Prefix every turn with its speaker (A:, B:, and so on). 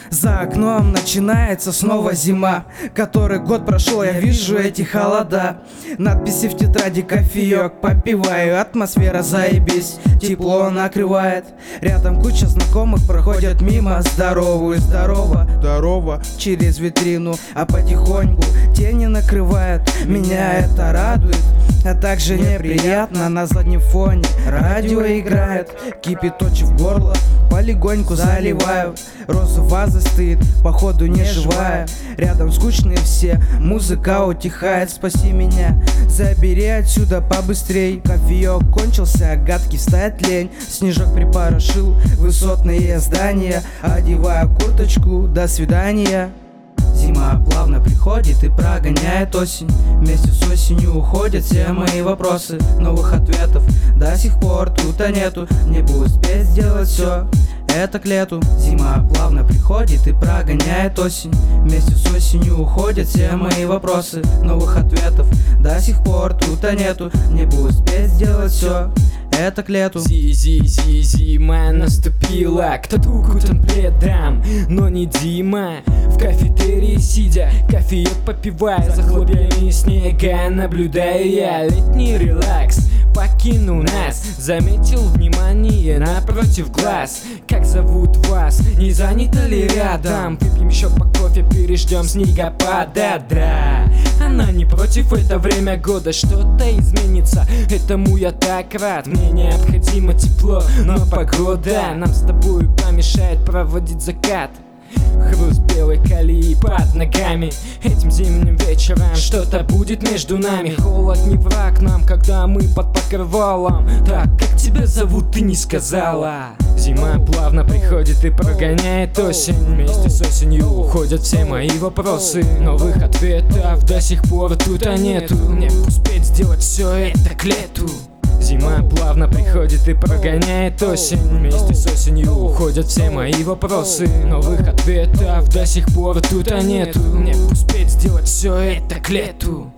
A: За окном начинается снова зима. Который год прошел, я вижу эти холода. Надписи в тетради, кофеек попиваю. Атмосфера заебись, тепло накрывает. Рядом куча знакомых проходят мимо. Здоровую, здорово, здорово через витрину. А потихоньку тени накрывают. Меня это радует, а также неприятно. На заднем фоне радио играет. Кипяточек в горло полегоньку заливаю. Роза в вазе стоит, походу не живая. Рядом скучные все, музыка утихает. Спаси меня, забери отсюда побыстрей. Кофеек кончился, гадкий встать лень. Снежок припорошил высотные здания. Одеваю курточку, до свидания. Зима плавно приходит и прогоняет осень. Вместе с осенью уходят все мои вопросы. Новых ответов до сих пор тут-то нету. Мне бы успеть сделать все это к лету. Зима плавно приходит и прогоняет осень. Вместе с осенью уходят все мои вопросы. Новых ответов до сих пор тут-то нету. Мне бы успеть сделать все это к лету.
B: Зима наступила, кто-то укутан пледом, но не Дима. В кафетерии сидя, кофеек попивая, за хлопьями снега наблюдая я. Летний релакс покинул нас, заметил внимание напротив глаз. Как зовут вас, не занято ли рядом? Выпьем еще по кофе, переждем снегопада. Да, она не против, это время года, что-то изменится. Этому я так рад, мне необходимо тепло, но погода нам с тобой помешает проводить закат. Хруст белой колеи под ногами. Этим зимним вечером что-то будет между нами. Холод не враг нам, когда мы под покрывалом. Так, как тебя зовут, ты не сказала. Зима плавно приходит и прогоняет осень. Вместе с осенью уходят все мои вопросы. Новых ответов до сих пор тут-то нету. Мне успеть сделать все это к лету. Зима плавно приходит и прогоняет осень. Вместе с осенью уходят все мои вопросы. Новых ответов до сих пор тут-то нету. Мне успеть сделать все это к лету.